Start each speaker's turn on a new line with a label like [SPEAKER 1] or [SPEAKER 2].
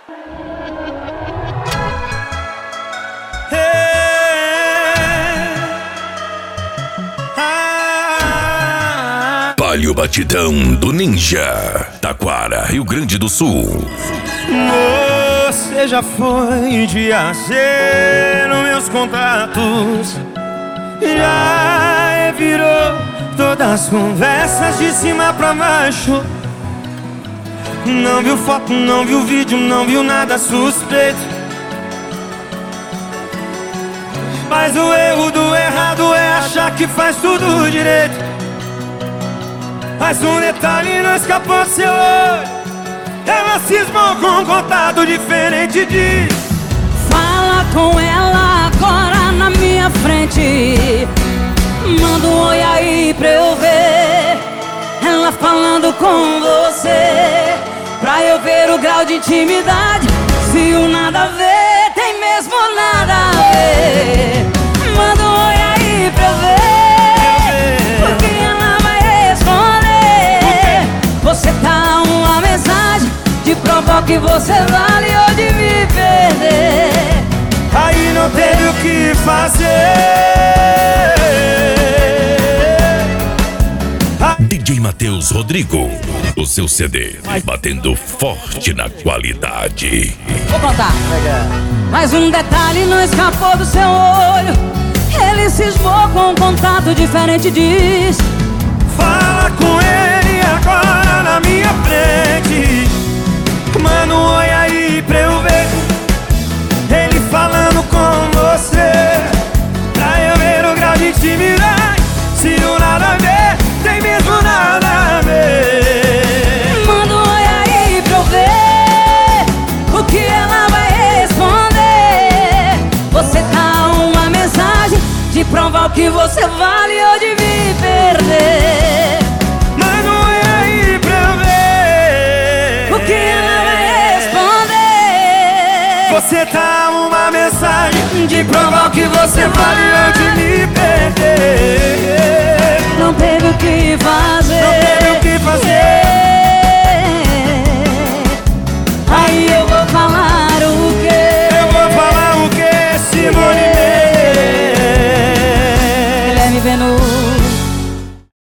[SPEAKER 1] Palio Batidão do Ninja, Taquara, Rio Grande do Sul.
[SPEAKER 2] Você já foi de AC nos meus contatos, já virou todas as conversas de cima pra baixo. Não viu foto, não viu vídeo, não viu nada suspeito. Mas o erro do errado é achar que faz tudo direito. Mas um detalhe não escapou do seu olho, ela cismou com um contato diferente de...
[SPEAKER 3] Fala com ela agora na minha frente, manda um oi aí pra eu ver ela falando com você, pra eu ver o grau de intimidade. Se o nada a ver tem mesmo nada a ver, manda um oi aí pra eu ver, porque ela vai responder. Você tá uma mensagem de provar que você vale ou de me perder.
[SPEAKER 2] Aí não teve o que fazer.
[SPEAKER 1] DJ Matheus Rodrigo, o seu CD batendo forte na qualidade.
[SPEAKER 3] Vou contar. Mas um detalhe não escapou do seu olho, ele cismou com um contato diferente, diz.
[SPEAKER 2] Fala com ele agora na minha frente, manda um oi aí pra eu ver ele falando com você, pra eu ver o grau de intimidade. Se o nada a ver tem mesmo nada a ver,
[SPEAKER 3] manda um oi aí pra eu ver o que ela vai responder. Você tá uma mensagem de provar o que você vale ou de me perder.
[SPEAKER 2] manda um oi aí pra eu ver
[SPEAKER 3] O que ela vai responder.
[SPEAKER 2] Você tá uma mensagem de provar o que você vale ou de